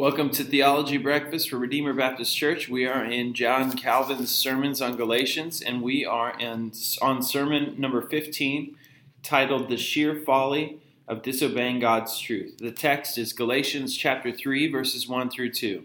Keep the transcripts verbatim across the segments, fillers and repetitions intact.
Welcome to Theology Breakfast for Redeemer Baptist Church. We are in John Calvin's Sermons on Galatians, and we are in, on sermon number fifteen, titled The Sheer Folly of Disobeying God's Truth. The text is Galatians chapter three, verses one through two.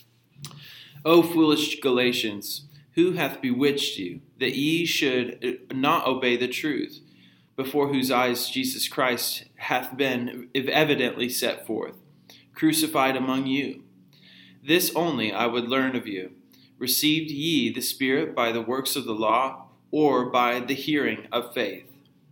O foolish Galatians, who hath bewitched you, that ye should not obey the truth, before whose eyes Jesus Christ hath been evidently set forth, crucified among you? This only I would learn of you. Received ye the Spirit by the works of the law, or by the hearing of faith?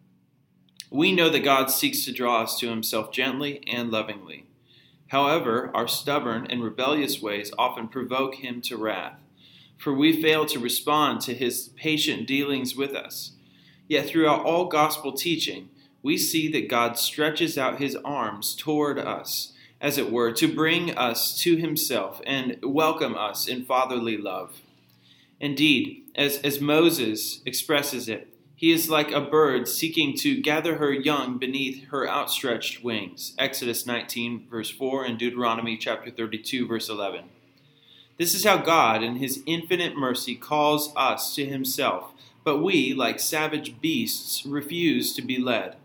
We know that God seeks to draw us to himself gently and lovingly. However, our stubborn and rebellious ways often provoke him to wrath, for we fail to respond to his patient dealings with us. Yet throughout all gospel teaching, we see that God stretches out his arms toward us, as it were, to bring us to himself and welcome us in fatherly love. Indeed, as, as Moses expresses it, he is like a bird seeking to gather her young beneath her outstretched wings. Exodus nineteen, verse four, and Deuteronomy chapter thirty-two, verse eleven. This is how God, in his infinite mercy, calls us to himself, but we, like savage beasts, refuse to be led.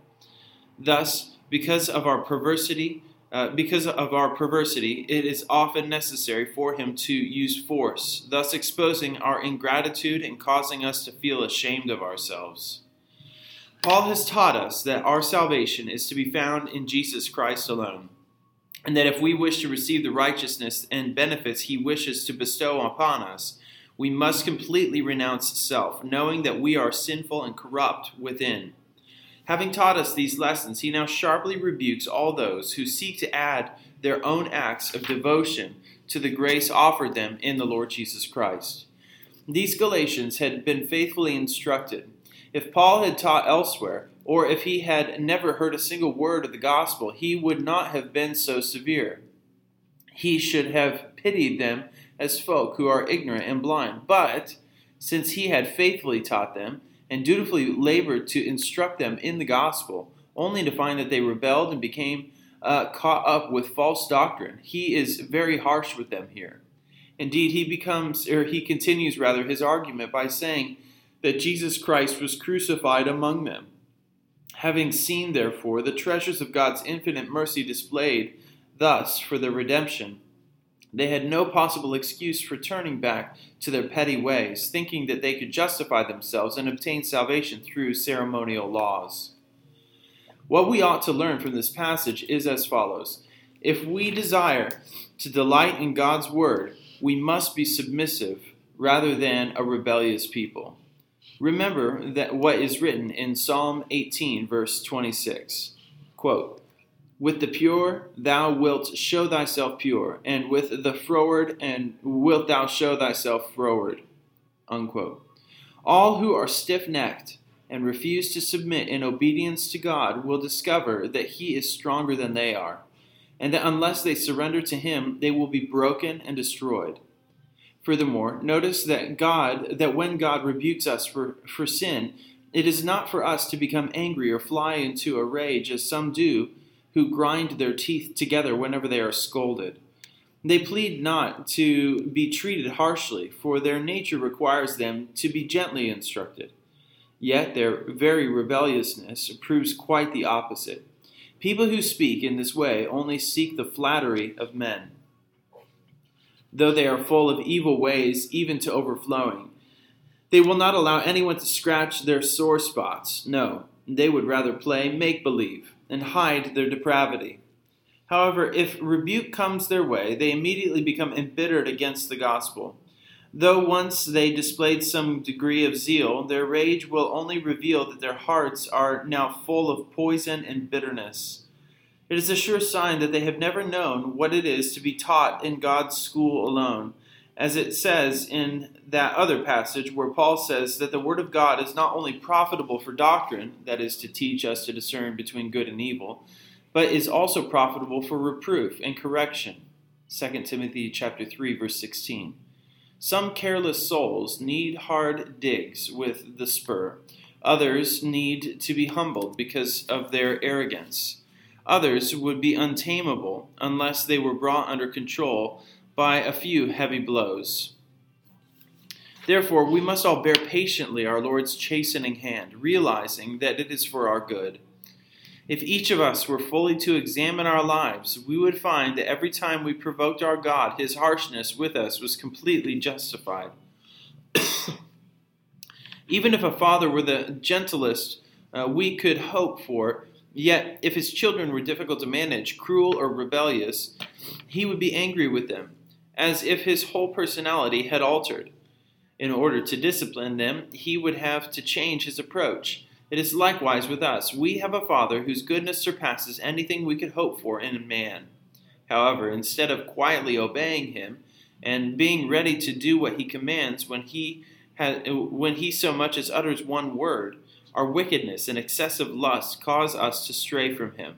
Thus, because of our perversity, Uh, because of our perversity, it is often necessary for him to use force, thus exposing our ingratitude and causing us to feel ashamed of ourselves. Paul has taught us that our salvation is to be found in Jesus Christ alone, and that if we wish to receive the righteousness and benefits he wishes to bestow upon us, we must completely renounce self, knowing that we are sinful and corrupt within. Having taught us these lessons, he now sharply rebukes all those who seek to add their own acts of devotion to the grace offered them in the Lord Jesus Christ. These Galatians had been faithfully instructed. If Paul had taught elsewhere, or if he had never heard a single word of the gospel, he would not have been so severe. He should have pitied them as folk who are ignorant and blind. But since he had faithfully taught them, and dutifully labored to instruct them in the gospel, only to find that they rebelled and became uh, caught up with false doctrine, he is very harsh with them here. Indeed, he becomes, or he continues rather, his argument by saying that Jesus Christ was crucified among them. Having seen, therefore, the treasures of God's infinite mercy displayed thus for their redemption, they had no possible excuse for turning back to their petty ways, thinking that they could justify themselves and obtain salvation through ceremonial laws. What we ought to learn from this passage is as follows. If we desire to delight in God's word, we must be submissive rather than a rebellious people. Remember that what is written in Psalm eighteen, verse twenty-six, quote, "With the pure thou wilt show thyself pure, and with the froward and wilt thou show thyself froward." Unquote. All who are stiff-necked and refuse to submit in obedience to God will discover that he is stronger than they are, and that unless they surrender to him, they will be broken and destroyed. Furthermore, notice that God, that when God rebukes us for, for sin, it is not for us to become angry or fly into a rage as some do, who grind their teeth together whenever they are scolded. They plead not to be treated harshly, for their nature requires them to be gently instructed. Yet their very rebelliousness proves quite the opposite. People who speak in this way only seek the flattery of men. Though they are full of evil ways, even to overflowing, they will not allow anyone to scratch their sore spots. No, they would rather play make-believe and hide their depravity. However, if rebuke comes their way, they immediately become embittered against the gospel. Though once they displayed some degree of zeal, their rage will only reveal that their hearts are now full of poison and bitterness. It is a sure sign that they have never known what it is to be taught in God's school alone, as it says in that other passage where Paul says that the word of God is not only profitable for doctrine, that is, to teach us to discern between good and evil, but is also profitable for reproof and correction. Second Timothy chapter three, verse sixteen. Some careless souls need hard digs with the spur. Others need to be humbled because of their arrogance. Others would be untamable unless they were brought under control by a few heavy blows. Therefore, we must all bear patiently our Lord's chastening hand, realizing that it is for our good. If each of us were fully to examine our lives, we would find that every time we provoked our God, his harshness with us was completely justified. Even if a father were the gentlest uh, we could hope for, yet if his children were difficult to manage, cruel or rebellious, he would be angry with them, as if his whole personality had altered. In order to discipline them, he would have to change his approach. It is likewise with us. We have a Father whose goodness surpasses anything we could hope for in man. However, instead of quietly obeying him and being ready to do what he commands when he has, when he so much as utters one word, our wickedness and excessive lust cause us to stray from him.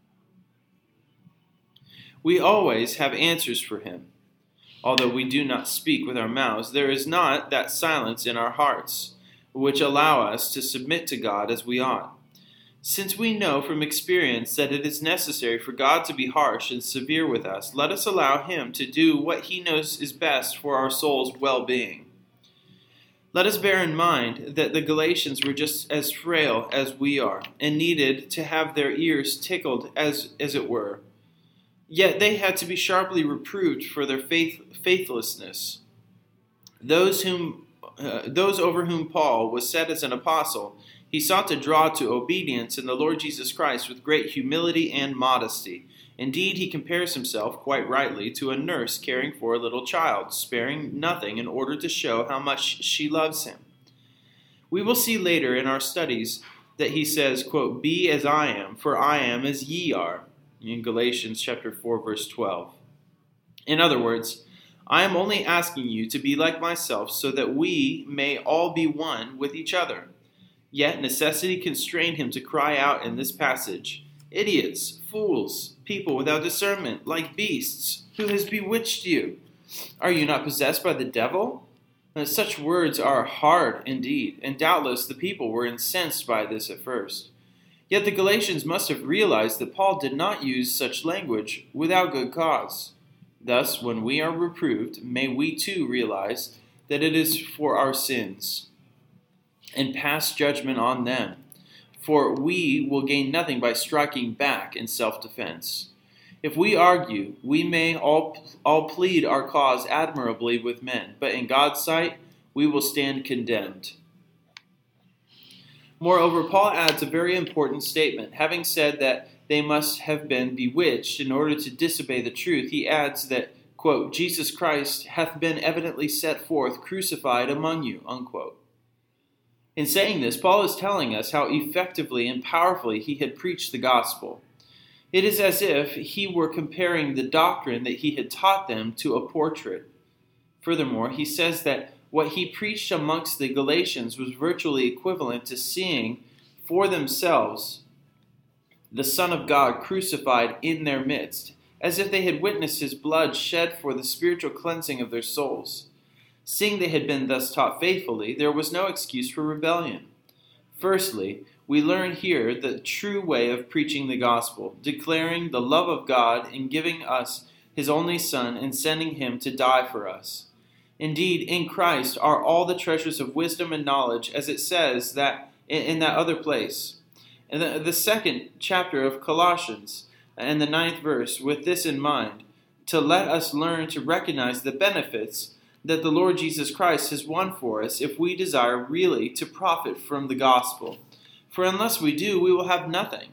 We always have answers for him. Although we do not speak with our mouths, there is not that silence in our hearts, which allow us to submit to God as we ought. Since we know from experience that it is necessary for God to be harsh and severe with us, let us allow him to do what he knows is best for our soul's well-being. Let us bear in mind that the Galatians were just as frail as we are, and needed to have their ears tickled, as, as it were. Yet they had to be sharply reproved for their faith, faithlessness. Those whom, uh, those over whom Paul was set as an apostle, he sought to draw to obedience in the Lord Jesus Christ with great humility and modesty. Indeed, he compares himself, quite rightly, to a nurse caring for a little child, sparing nothing in order to show how much she loves him. We will see later in our studies that he says, quote, "Be as I am, for I am as ye are," in Galatians chapter four, verse twelve. In other words, I am only asking you to be like myself so that we may all be one with each other. Yet necessity constrained him to cry out in this passage, "Idiots, fools, people without discernment, like beasts, who has bewitched you? Are you not possessed by the devil?" Now, such words are hard indeed, and doubtless the people were incensed by this at first. Yet the Galatians must have realized that Paul did not use such language without good cause. Thus, when we are reproved, may we too realize that it is for our sins, and pass judgment on them. For we will gain nothing by striking back in self-defense. If we argue, we may all, all plead our cause admirably with men, but in God's sight we will stand condemned. Moreover, Paul adds a very important statement. Having said that they must have been bewitched in order to disobey the truth, he adds that, quote, "Jesus Christ hath been evidently set forth, crucified among you," unquote. In saying this, Paul is telling us how effectively and powerfully he had preached the gospel. It is as if he were comparing the doctrine that he had taught them to a portrait. Furthermore, he says that what he preached amongst the Galatians was virtually equivalent to seeing for themselves the Son of God crucified in their midst, as if they had witnessed his blood shed for the spiritual cleansing of their souls. Seeing they had been thus taught faithfully, there was no excuse for rebellion. Firstly, we learn here the true way of preaching the gospel, declaring the love of God in giving us his only Son and sending him to die for us. Indeed, in Christ are all the treasures of wisdom and knowledge, as it says that in, in that other place. In the, the second chapter of Colossians, and the ninth verse, with this in mind, to let us learn to recognize the benefits that the Lord Jesus Christ has won for us if we desire really to profit from the gospel. For unless we do, we will have nothing.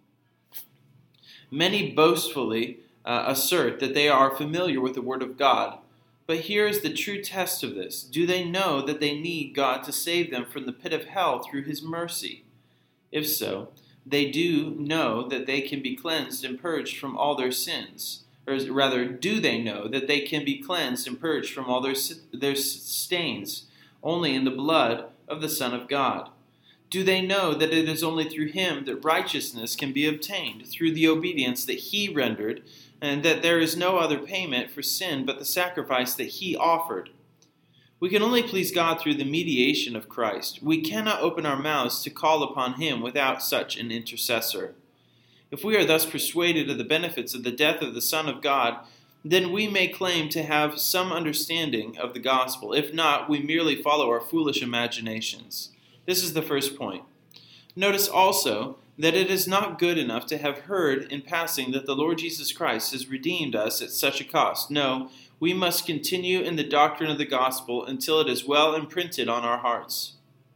Many boastfully uh, assert that they are familiar with the Word of God. But here is the true test of this. Do they know that they need God to save them from the pit of hell through his mercy? If so, they do know that they can be cleansed and purged from all their sins. Or rather, do they know that they can be cleansed and purged from all their, their stains only in the blood of the Son of God? Do they know that it is only through him that righteousness can be obtained, through the obedience that he rendered, and that there is no other payment for sin but the sacrifice that he offered? We can only please God through the mediation of Christ. We cannot open our mouths to call upon him without such an intercessor. If we are thus persuaded of the benefits of the death of the Son of God, then we may claim to have some understanding of the gospel. If not, we merely follow our foolish imaginations. This is the first point. Notice also that it is not good enough to have heard in passing that the Lord Jesus Christ has redeemed us at such a cost. No, we must continue in the doctrine of the gospel until it is well imprinted on our hearts.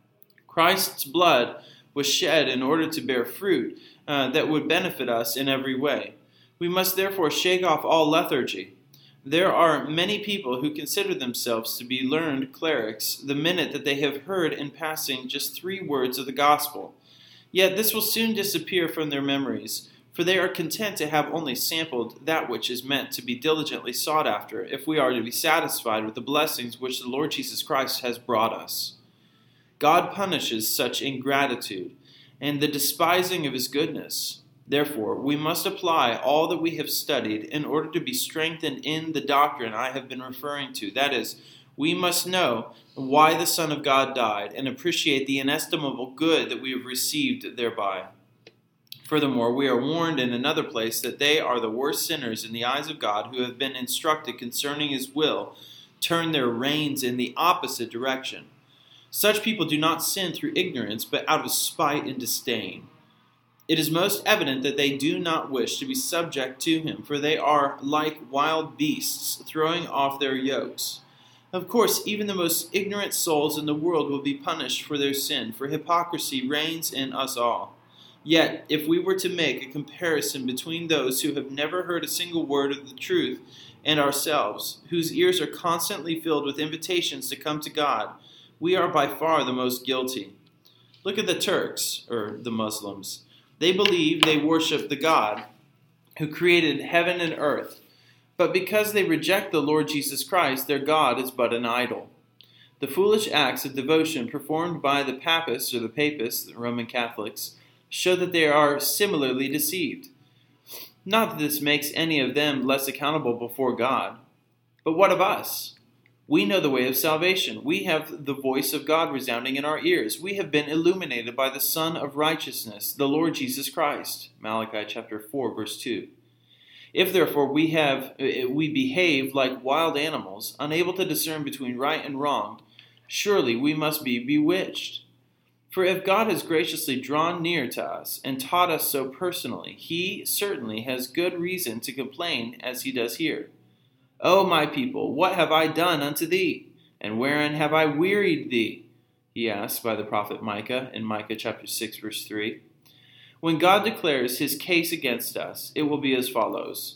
Christ's blood was shed in order to bear fruit uh, that would benefit us in every way. We must therefore shake off all lethargy. There are many people who consider themselves to be learned clerics the minute that they have heard in passing just three words of the gospel. Yet this will soon disappear from their memories, for they are content to have only sampled that which is meant to be diligently sought after, if we are to be satisfied with the blessings which the Lord Jesus Christ has brought us. God punishes such ingratitude and the despising of his goodness. Therefore, we must apply all that we have studied in order to be strengthened in the doctrine I have been referring to. That is, we must know why the Son of God died and appreciate the inestimable good that we have received thereby. Furthermore, we are warned in another place that they are the worst sinners in the eyes of God who have been instructed concerning his will, turn their reins in the opposite direction. Such people do not sin through ignorance, but out of spite and disdain. It is most evident that they do not wish to be subject to him, for they are like wild beasts, throwing off their yokes. Of course, even the most ignorant souls in the world will be punished for their sin, for hypocrisy reigns in us all. Yet, if we were to make a comparison between those who have never heard a single word of the truth and ourselves, whose ears are constantly filled with invitations to come to God, we are by far the most guilty. Look at the Turks, or the Muslims. They believe they worship the God who created heaven and earth, but because they reject the Lord Jesus Christ, their God is but an idol. The foolish acts of devotion performed by the Papists, or the Papists, the Roman Catholics, show that they are similarly deceived. Not that this makes any of them less accountable before God, but what of us? We know the way of salvation. We have the voice of God resounding in our ears. We have been illuminated by the Son of Righteousness, the Lord Jesus Christ. Malachi chapter four, verse two. If therefore we have we behave like wild animals, unable to discern between right and wrong, surely we must be bewitched. For if God has graciously drawn near to us and taught us so personally, he certainly has good reason to complain as he does here. O my people, what have I done unto thee? And wherein have I wearied thee? He asks by the prophet Micah in Micah chapter six, verse three. When God declares his case against us, it will be as follows.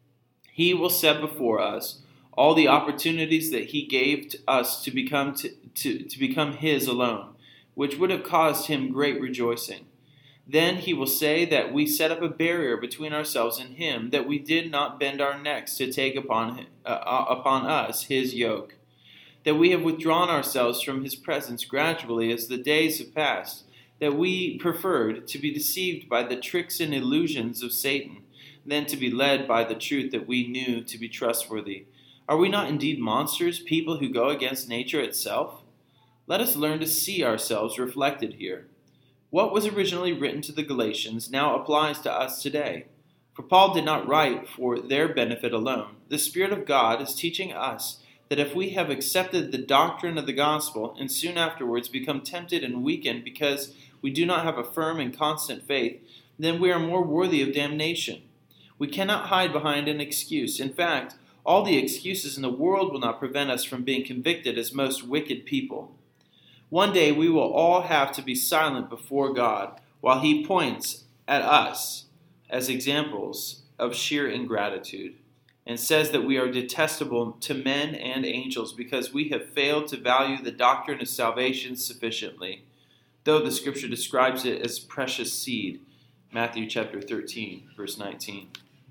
He will set before us all the opportunities that he gave to us to become to, to, to become his alone, which would have caused him great rejoicing. Then he will say that we set up a barrier between ourselves and him, that we did not bend our necks to take upon him, uh, upon us his yoke, that we have withdrawn ourselves from his presence gradually as the days have passed, that we preferred to be deceived by the tricks and illusions of Satan than to be led by the truth that we knew to be trustworthy. Are we not indeed monsters, people who go against nature itself? Let us learn to see ourselves reflected here. What was originally written to the Galatians now applies to us today. For Paul did not write for their benefit alone. The Spirit of God is teaching us that if we have accepted the doctrine of the gospel and soon afterwards become tempted and weakened because we do not have a firm and constant faith, then we are more worthy of damnation. We cannot hide behind an excuse. In fact, all the excuses in the world will not prevent us from being convicted as most wicked people. One day we will all have to be silent before God while he points at us as examples of sheer ingratitude and says that we are detestable to men and angels because we have failed to value the doctrine of salvation sufficiently, though the scripture describes it as precious seed. Matthew chapter thirteen, verse nineteen.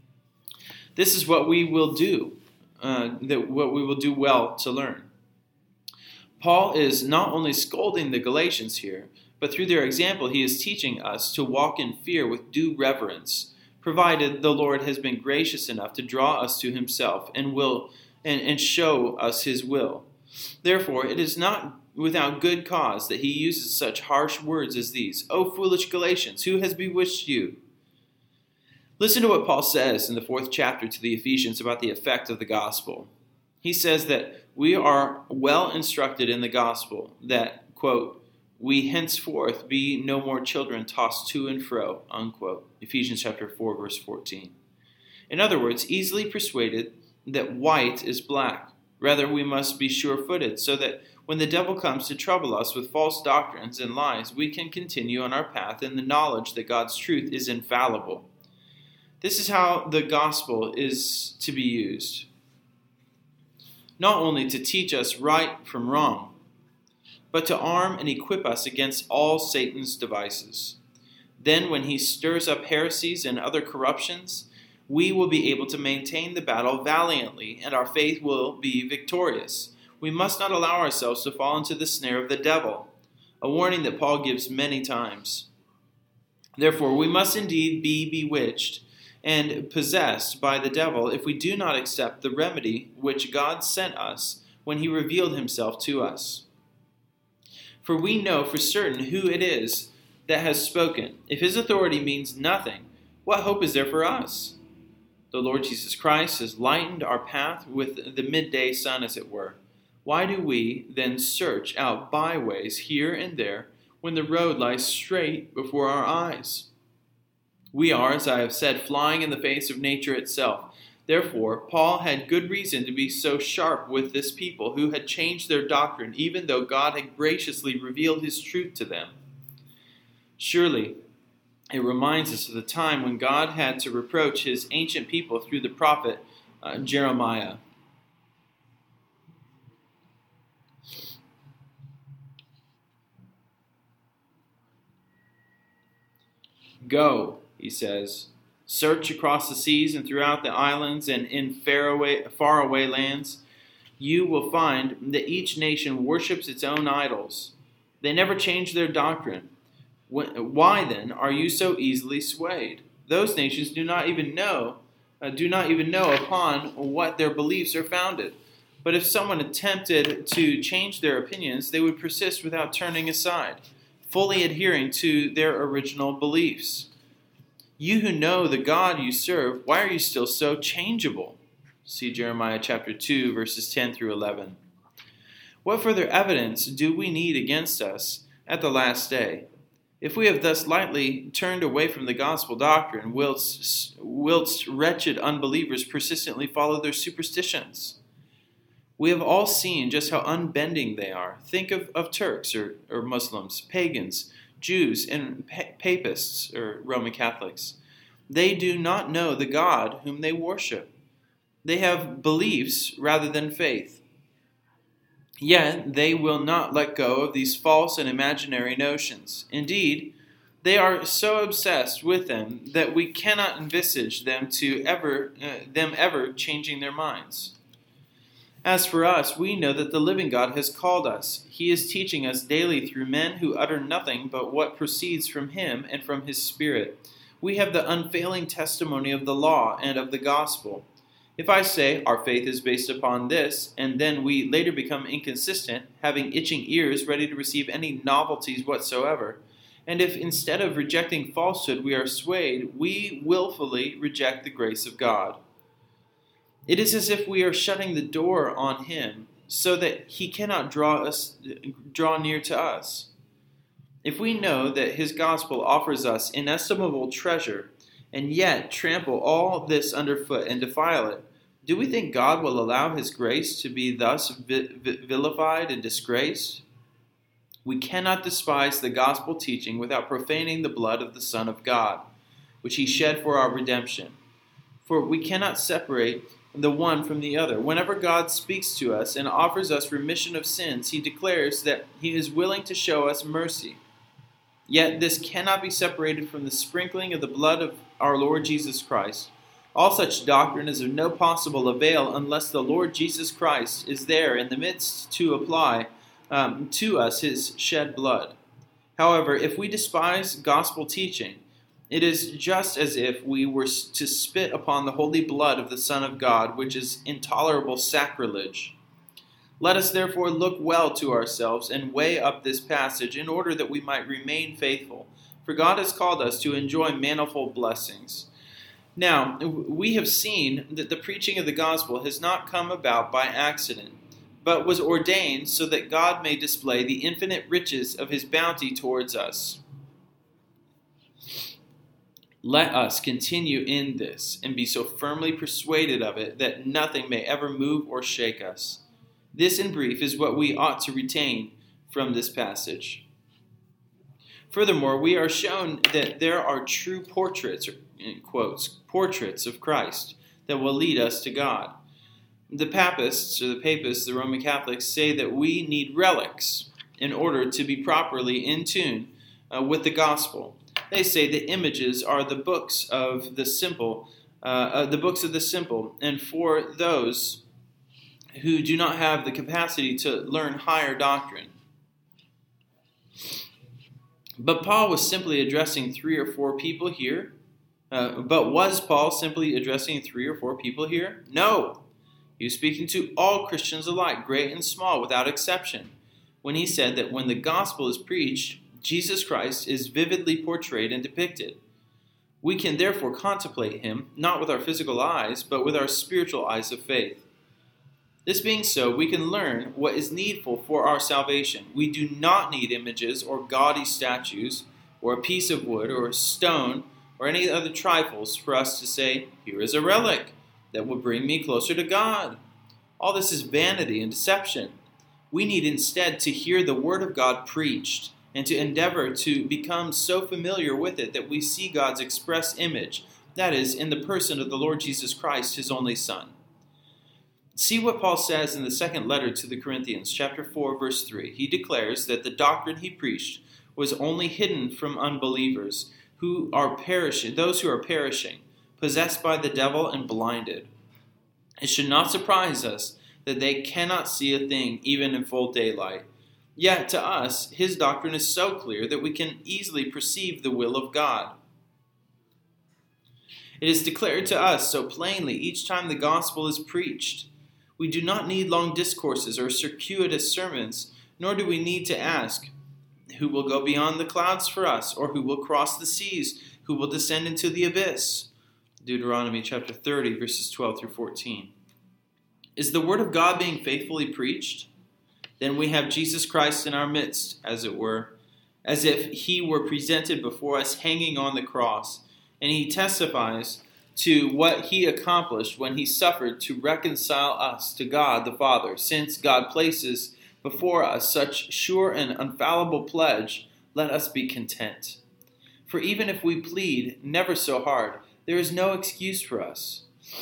This is what we will do, uh, that what we will do well to learn. Paul is not only scolding the Galatians here, but through their example he is teaching us to walk in fear with due reverence, provided the Lord has been gracious enough to draw us to himself and will and, and show us his will. Therefore, it is not without good cause that he uses such harsh words as these. O foolish Galatians, who has bewitched you? Listen to what Paul says in the fourth chapter to the Ephesians about the effect of the gospel. He says that we are well instructed in the gospel, that, quote, we henceforth be no more children tossed to and fro, unquote. Ephesians chapter four, verse fourteen. In other words, easily persuaded that white is black. Rather, we must be sure-footed, so that when the devil comes to trouble us with false doctrines and lies, we can continue on our path in the knowledge that God's truth is infallible. This is how the gospel is to be used. Not only to teach us right from wrong, but to arm and equip us against all Satan's devices. Then when he stirs up heresies and other corruptions, we will be able to maintain the battle valiantly, and our faith will be victorious. We must not allow ourselves to fall into the snare of the devil, a warning that Paul gives many times. Therefore, we must indeed be bewitched and possessed by the devil if we do not accept the remedy which God sent us when he revealed himself to us. For we know for certain who it is that has spoken. If his authority means nothing, what hope is there for us? The Lord Jesus Christ has lightened our path with the midday sun, as it were. Why do we then search out byways here and there when the road lies straight before our eyes? We are, as I have said, flying in the face of nature itself. Therefore, Paul had good reason to be so sharp with this people who had changed their doctrine, even though God had graciously revealed his truth to them. Surely, it reminds us of the time when God had to reproach his ancient people through the prophet uh, Jeremiah. Go, he says, search across the seas and throughout the islands and in faraway, faraway lands. You will find that each nation worships its own idols. They never change their doctrine. Why then are you so easily swayed? Those nations do not even know, uh, do not even know upon what their beliefs are founded. But if someone attempted to change their opinions, they would persist without turning aside, fully adhering to their original beliefs. You who know the God you serve, why are you still so changeable? See Jeremiah chapter two, verses ten through eleven. What further evidence do we need against us at the last day? If we have thus lightly turned away from the gospel doctrine, whilst, whilst wretched unbelievers persistently follow their superstitions. We have all seen just how unbending they are. Think of, of Turks or, or Muslims, pagans, Jews, and pa- papists or Roman Catholics. They do not know the God whom they worship. They have beliefs rather than faith. Yet they will not let go of these false and imaginary notions. Indeed, they are so obsessed with them that we cannot envisage them to ever uh, them ever changing their minds. As for us, we know that the living God has called us. He is teaching us daily through men who utter nothing but what proceeds from him and from his Spirit. We have the unfailing testimony of the law and of the gospel. If I say our faith is based upon this, and then we later become inconsistent, having itching ears ready to receive any novelties whatsoever, and if instead of rejecting falsehood we are swayed, we willfully reject the grace of God. It is as if we are shutting the door on him so that he cannot draw us, draw near to us. If we know that his gospel offers us inestimable treasure, and yet trample all this underfoot and defile it, do we think God will allow his grace to be thus vilified and disgraced? We cannot despise the gospel teaching without profaning the blood of the Son of God, which he shed for our redemption. For we cannot separate the one from the other. Whenever God speaks to us and offers us remission of sins, he declares that he is willing to show us mercy. Yet this cannot be separated from the sprinkling of the blood of our Lord Jesus Christ. All such doctrine is of no possible avail unless the Lord Jesus Christ is there in the midst to apply um, to us his shed blood. However, if we despise gospel teaching, it is just as if we were to spit upon the holy blood of the Son of God, which is intolerable sacrilege. Let us therefore look well to ourselves and weigh up this passage in order that we might remain faithful. For God has called us to enjoy manifold blessings. Now, we have seen that the preaching of the gospel has not come about by accident, but was ordained so that God may display the infinite riches of his bounty towards us. Let us continue in this and be so firmly persuaded of it that nothing may ever move or shake us. This, in brief, is what we ought to retain from this passage. Furthermore, we are shown that there are true portraits, in quotes, portraits of Christ that will lead us to God. The papists, or the papists, the Roman Catholics, say that we need relics in order to be properly in tune uh, with the gospel. They say that images are the books of the simple, uh, uh, the books of the simple, and for those who do not have the capacity to learn higher doctrine. But Paul was simply addressing three or four people here. Uh, but was Paul simply addressing three or four people here? No. He was speaking to all Christians alike, great and small, without exception, when he said that when the gospel is preached, Jesus Christ is vividly portrayed and depicted. We can therefore contemplate him, not with our physical eyes, but with our spiritual eyes of faith. This being so, we can learn what is needful for our salvation. We do not need images or gaudy statues, or a piece of wood, or a stone, or any other trifles for us to say, here is a relic that will bring me closer to God. All this is vanity and deception. We need instead to hear the word of God preached and to endeavor to become so familiar with it that we see God's express image, that is, in the person of the Lord Jesus Christ, his only Son. See what Paul says in the second letter to the Corinthians, chapter four, verse three. He declares that the doctrine he preached was only hidden from unbelievers, who are perishing, those who are perishing, possessed by the devil and blinded. It should not surprise us that they cannot see a thing even in full daylight. Yet to us, his doctrine is so clear that we can easily perceive the will of God. It is declared to us so plainly each time the gospel is preached. We do not need long discourses or circuitous sermons, nor do we need to ask, who will go beyond the clouds for us, or who will cross the seas, who will descend into the abyss? Deuteronomy chapter thirty, verses twelve through fourteen. Is the word of God being faithfully preached? Then we have Jesus Christ in our midst, as it were, as if he were presented before us hanging on the cross, and he testifies to what he accomplished when he suffered to reconcile us to God the Father. Since God places before us such sure and infallible pledge, let us be content. For even if we plead never so hard, there is no excuse for us.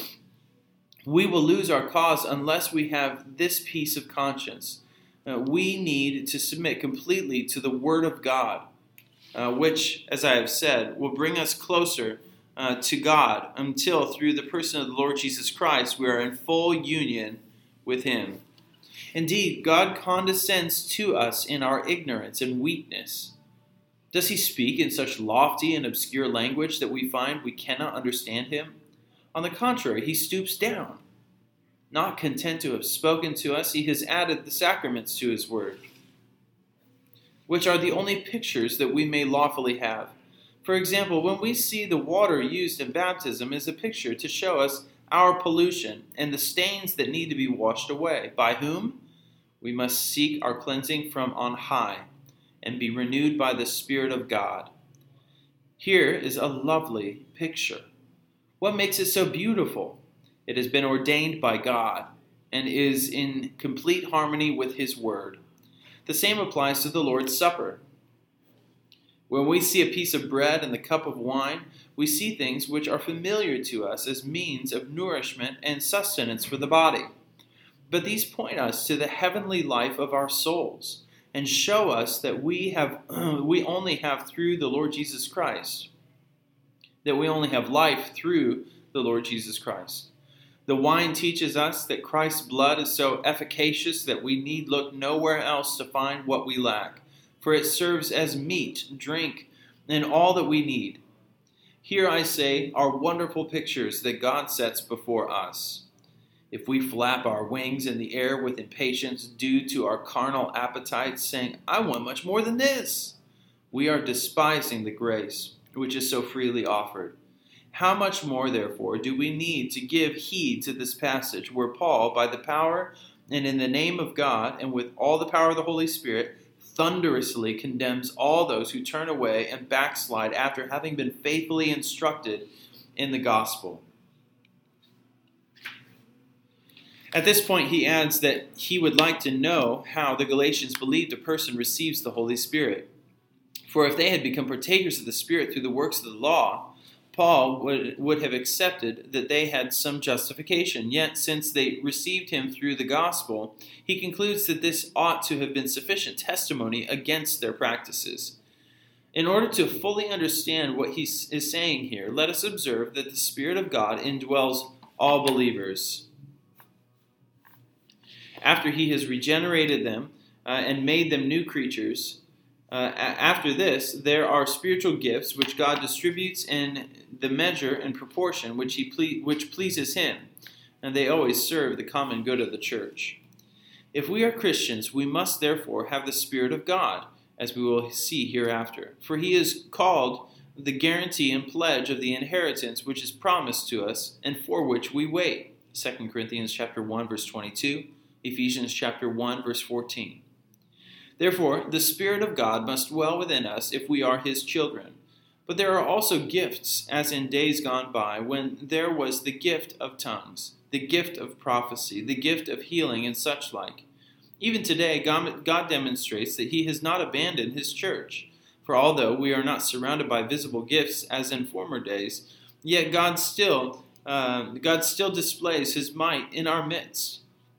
We will lose our cause unless we have this peace of conscience. Uh, we need to submit completely to the Word of God, uh, which, as I have said, will bring us closer uh, to God until, through the person of the Lord Jesus Christ, we are in full union with him. Indeed, God condescends to us in our ignorance and weakness. Does he speak in such lofty and obscure language that we find we cannot understand him? On the contrary, he stoops down. Not content to have spoken to us, he has added the sacraments to his word, which are the only pictures that we may lawfully have. For example, when we see the water used in baptism is a picture to show us our pollution and the stains that need to be washed away. By whom? We must seek our cleansing from on high and be renewed by the Spirit of God. Here is a lovely picture. What makes it so beautiful? It has been ordained by God and is in complete harmony with his word. The same applies to the Lord's Supper. When we see a piece of bread and the cup of wine, we see things which are familiar to us as means of nourishment and sustenance for the body. But these point us to the heavenly life of our souls and show us that we have we only have through the Lord Jesus Christ, that we only have life through the Lord Jesus Christ. The wine teaches us that Christ's blood is so efficacious that we need look nowhere else to find what we lack, for it serves as meat, drink, and all that we need. Here, I say, are wonderful pictures that God sets before us. If we flap our wings in the air with impatience due to our carnal appetites, saying, I want much more than this, we are despising the grace which is so freely offered. How much more, therefore, do we need to give heed to this passage where Paul, by the power and in the name of God and with all the power of the Holy Spirit, thunderously condemns all those who turn away and backslide after having been faithfully instructed in the gospel. At this point, he adds that he would like to know how the Galatians believed a person receives the Holy Spirit. For if they had become partakers of the Spirit through the works of the law, Paul would, would have accepted that they had some justification. Yet, since they received him through the gospel, he concludes that this ought to have been sufficient testimony against their practices. In order to fully understand what he is saying here, let us observe that the Spirit of God indwells all believers. After he has regenerated them uh, and made them new creatures, Uh, after this, there are spiritual gifts which God distributes in the measure and proportion which he ple- which pleases him, and they always serve the common good of the church. If we are Christians, we must therefore have the Spirit of God, as we will see hereafter, for he is called the guarantee and pledge of the inheritance which is promised to us and for which we wait. Second Corinthians chapter one, verse twenty-two, Ephesians chapter one, verse fourteen. Therefore, the Spirit of God must dwell within us if we are his children. But there are also gifts, as in days gone by, when there was the gift of tongues, the gift of prophecy, the gift of healing, and such like. Even today, God, God demonstrates that he has not abandoned his church. For although we are not surrounded by visible gifts as in former days, yet God still, uh, God still displays his might in our midst.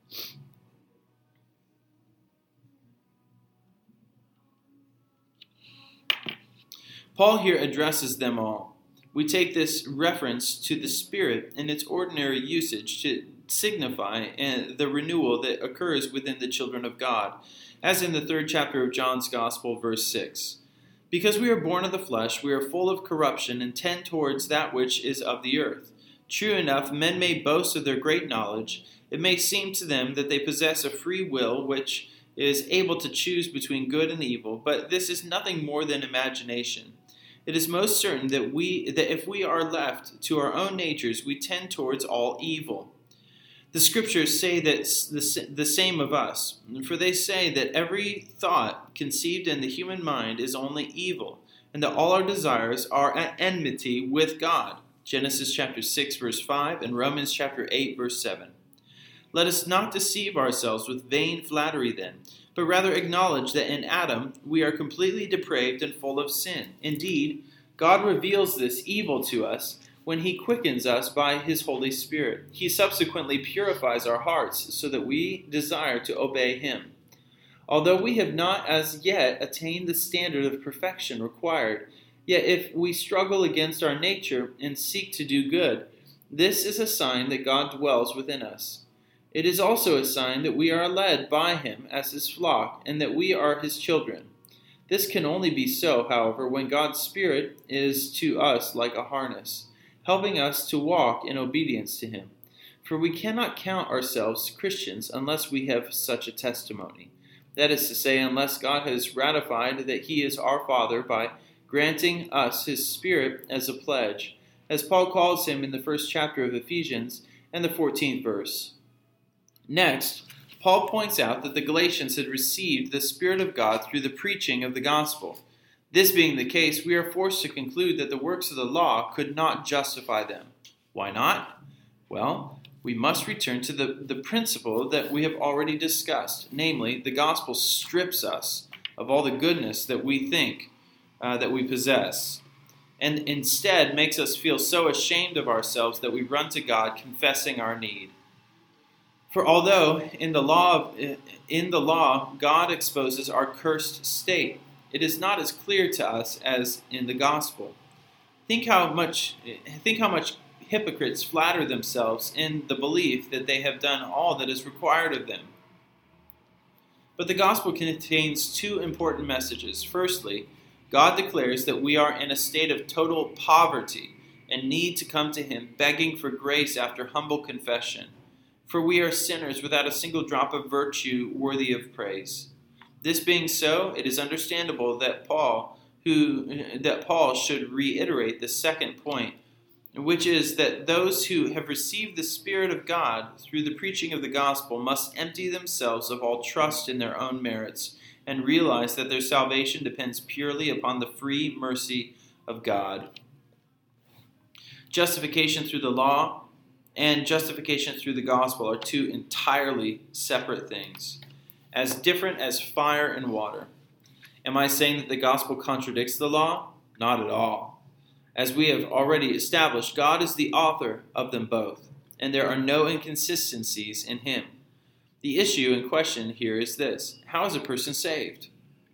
Paul here addresses them all. We take this reference to the Spirit in its ordinary usage to signify the renewal that occurs within the children of God, as in the third chapter of John's Gospel, verse six. Because we are born of the flesh, we are full of corruption and tend towards that which is of the earth. True enough, men may boast of their great knowledge. It may seem to them that they possess a free will which is able to choose between good and evil, but this is nothing more than imagination. It is most certain that we that if we are left to our own natures, we tend towards all evil. The Scriptures say that the, the same of us, for they say that every thought conceived in the human mind is only evil, and that all our desires are at enmity with God. Genesis chapter six, verse five, and Romans chapter eight, verse seven. Let us not deceive ourselves with vain flattery then, but rather acknowledge that in Adam we are completely depraved and full of sin. Indeed, God reveals this evil to us when he quickens us by his Holy Spirit. He subsequently purifies our hearts so that we desire to obey him. Although we have not as yet attained the standard of perfection required, yet if we struggle against our nature and seek to do good, this is a sign that God dwells within us. It is also a sign that we are led by him as his flock, and that we are his children. This can only be so, however, when God's Spirit is to us like a harness, helping us to walk in obedience to him. For we cannot count ourselves Christians unless we have such a testimony. That is to say, unless God has ratified that he is our Father by granting us his Spirit as a pledge, as Paul calls him in the first chapter of Ephesians and the fourteenth verse. Next, Paul points out that the Galatians had received the Spirit of God through the preaching of the gospel. This being the case, we are forced to conclude that the works of the law could not justify them. Why not? Well, we must return to the, the principle that we have already discussed, namely, the gospel strips us of all the goodness that we think uh, that we possess, and instead makes us feel so ashamed of ourselves that we run to God confessing our need. For although in the law, in the law, God exposes our cursed state, it is not as clear to us as in the gospel. Think how much, think how much hypocrites flatter themselves in the belief that they have done all that is required of them. But the gospel contains two important messages. Firstly, God declares that we are in a state of total poverty and need to come to him begging for grace after humble confession. For we are sinners without a single drop of virtue worthy of praise. This being so, it is understandable that Paul, who that Paul should reiterate the second point which is that those who have received the Spirit of God through the preaching of the gospel must empty themselves of all trust in their own merits and realize that their salvation depends purely upon the free mercy of God. Justification through the law and justification through the gospel are two entirely separate things, as different as fire and water. Am I saying that the gospel contradicts the law? Not at all. As we have already established, God is the author of them both, and there are no inconsistencies in him. The issue in question here is this: how is a person saved?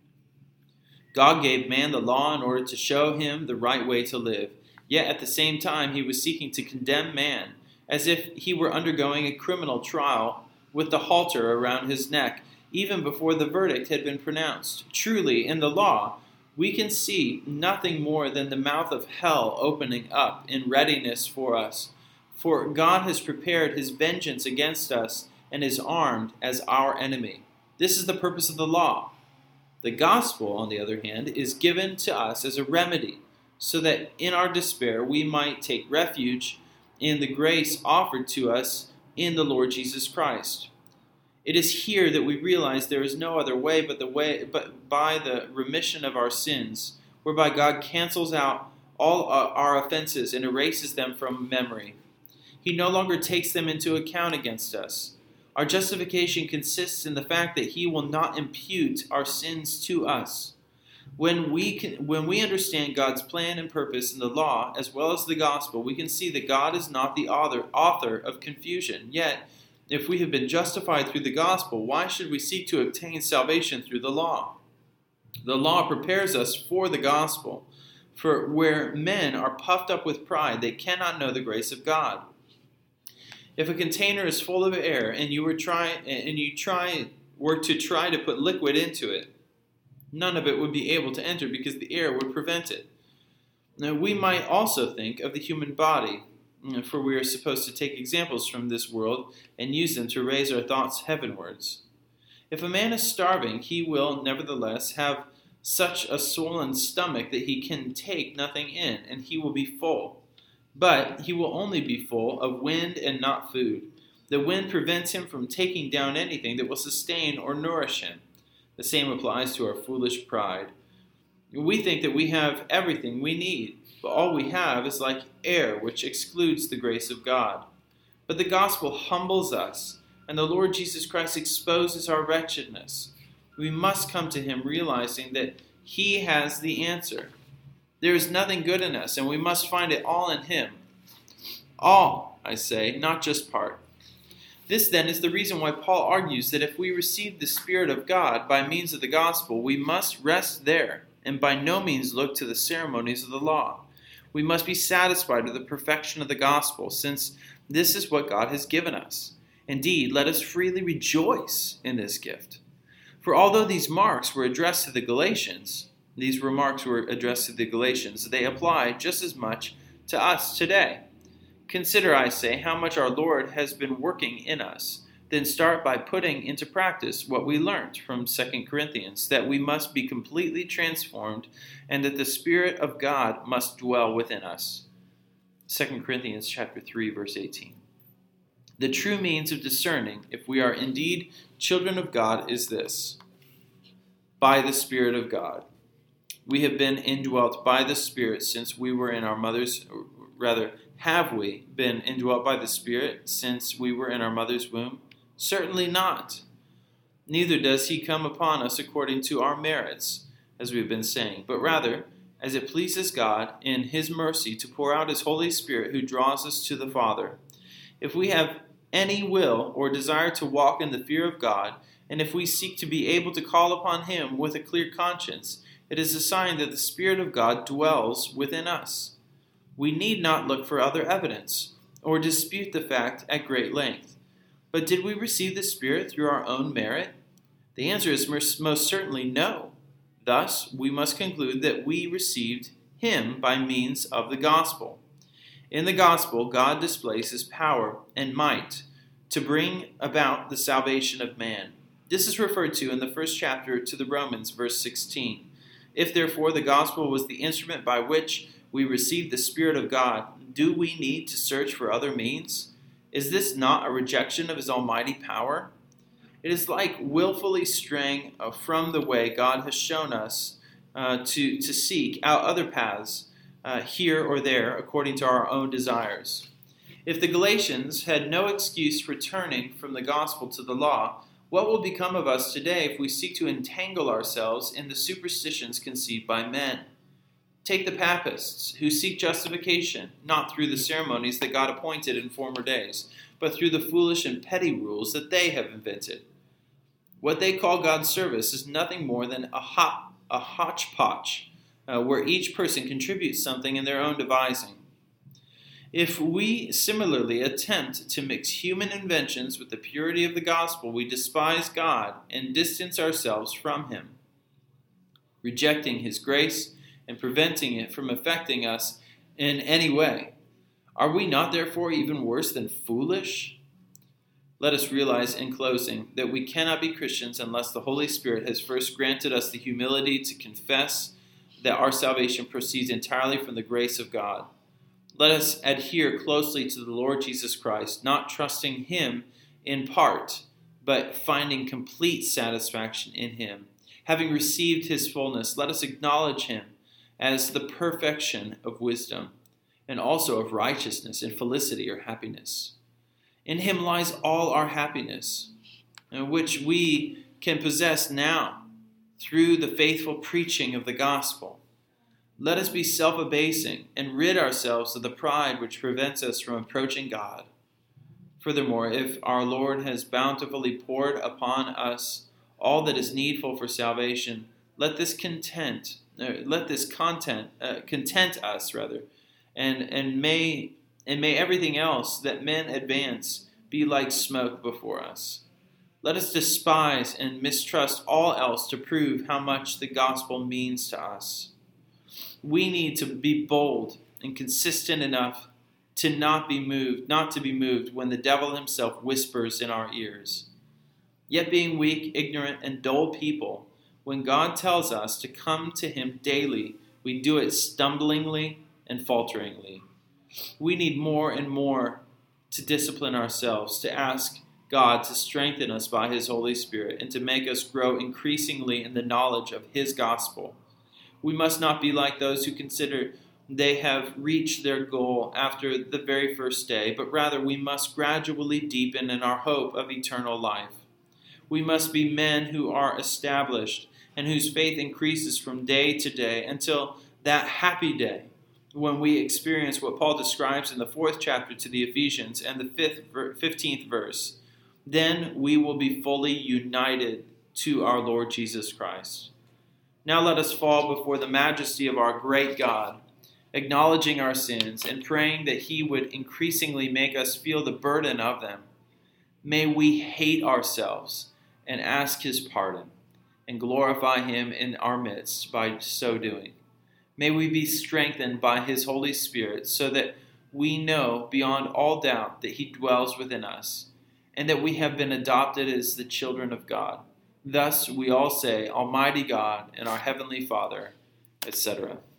God gave man the law in order to show him the right way to live, yet at the same time he was seeking to condemn man, as if he were undergoing a criminal trial with the halter around his neck, even before the verdict had been pronounced. Truly, in the law, we can see nothing more than the mouth of hell opening up in readiness for us. For God has prepared his vengeance against us and is armed as our enemy. This is the purpose of the law. The gospel, on the other hand, is given to us as a remedy, so that in our despair we might take refuge in the grace offered to us in the Lord Jesus Christ. It is here that we realize there is no other way but the way, but by the remission of our sins, whereby God cancels out all our offenses and erases them from memory. He no longer takes them into account against us. Our justification consists in the fact that he will not impute our sins to us. When we can, when we understand God's plan and purpose in the law as well as the gospel, we can see that God is not the author, author of confusion. Yet, if we have been justified through the gospel, why should we seek to obtain salvation through the law? The law prepares us for the gospel, for where men are puffed up with pride, they cannot know the grace of God. If a container is full of air and you were try and you try were to try to put liquid into it, none of it would be able to enter because the air would prevent it. Now, we might also think of the human body, for we are supposed to take examples from this world and use them to raise our thoughts heavenwards. If a man is starving, he will nevertheless have such a swollen stomach that he can take nothing in, and he will be full. But he will only be full of wind and not food. The wind prevents him from taking down anything that will sustain or nourish him. The same applies to our foolish pride. We think that we have everything we need, but all we have is like air which excludes the grace of God. But the gospel humbles us, and the Lord Jesus Christ exposes our wretchedness. We must come to him realizing that he has the answer. There is nothing good in us, and we must find it all in him. All, I say, not just part. This, then, is the reason why Paul argues that if we receive the Spirit of God by means of the gospel, we must rest there, and by no means look to the ceremonies of the law. We must be satisfied with the perfection of the gospel, since this is what God has given us. Indeed, let us freely rejoice in this gift. For although these marks were addressed to the Galatians, these remarks were addressed to the Galatians, they apply just as much to us today. Consider, I say, how much our Lord has been working in us. Then start by putting into practice what we learned from Second Corinthians, that we must be completely transformed and that the Spirit of God must dwell within us. Second Corinthians chapter three, verse eighteen. The true means of discerning if we are indeed children of God is this: by the Spirit of God. We have been indwelt by the Spirit since we were in our mother's, rather, have we been indwelt by the Spirit since we were in our mother's womb? Certainly not. Neither does he come upon us according to our merits, as we have been saying, but rather, as it pleases God in his mercy to pour out his Holy Spirit who draws us to the Father. If we have any will or desire to walk in the fear of God, and if we seek to be able to call upon him with a clear conscience, it is a sign that the Spirit of God dwells within us. We need not look for other evidence, or dispute the fact at great length. But did we receive the Spirit through our own merit? The answer is most certainly no. Thus, we must conclude that we received him by means of the gospel. In the gospel, God displays his power and might to bring about the salvation of man. This is referred to in the first chapter to the Romans, verse sixteen. If therefore the gospel was the instrument by which we receive the Spirit of God, do we need to search for other means? Is this not a rejection of his almighty power? It is like willfully straying from the way God has shown us uh, to, to seek out other paths uh, here or there according to our own desires. If the Galatians had no excuse for turning from the gospel to the law, what will become of us today if we seek to entangle ourselves in the superstitions conceived by men? Take the Papists, who seek justification, not through the ceremonies that God appointed in former days, but through the foolish and petty rules that they have invented. What they call God's service is nothing more than a, hop, a hodgepodge, uh, where each person contributes something in their own devising. If we similarly attempt to mix human inventions with the purity of the gospel, we despise God and distance ourselves from him, rejecting his grace and preventing it from affecting us in any way. Are we not therefore even worse than foolish? Let us realize in closing that we cannot be Christians unless the Holy Spirit has first granted us the humility to confess that our salvation proceeds entirely from the grace of God. Let us adhere closely to the Lord Jesus Christ, not trusting him in part, but finding complete satisfaction in him. Having received his fullness, let us acknowledge him as the perfection of wisdom, and also of righteousness and felicity or happiness. In him lies all our happiness, which we can possess now through the faithful preaching of the gospel. Let us be self-abasing and rid ourselves of the pride which prevents us from approaching God. Furthermore, if our Lord has bountifully poured upon us all that is needful for salvation, let this content Uh, let this content uh, content us rather, and and may and may everything else that men advance be like smoke before us. Let us despise and mistrust all else to prove how much the gospel means to us. We need to be bold and consistent enough to not be moved, not to be moved when the devil himself whispers in our ears. Yet being weak, ignorant, and dull people, when God tells us to come to him daily, we do it stumblingly and falteringly. We need more and more to discipline ourselves, to ask God to strengthen us by his Holy Spirit, and to make us grow increasingly in the knowledge of his gospel. We must not be like those who consider they have reached their goal after the very first day, but rather we must gradually deepen in our hope of eternal life. We must be men who are established and whose faith increases from day to day until that happy day when we experience what Paul describes in the fourth chapter to the Ephesians and the fifth, fifteenth verse. Then we will be fully united to our Lord Jesus Christ. Now let us fall before the majesty of our great God, acknowledging our sins and praying that he would increasingly make us feel the burden of them. May we hate ourselves and ask his pardon, and glorify him in our midst by so doing. May we be strengthened by his Holy Spirit so that we know beyond all doubt that he dwells within us, and that we have been adopted as the children of God. Thus we all say, Almighty God and our Heavenly Father, et cetera.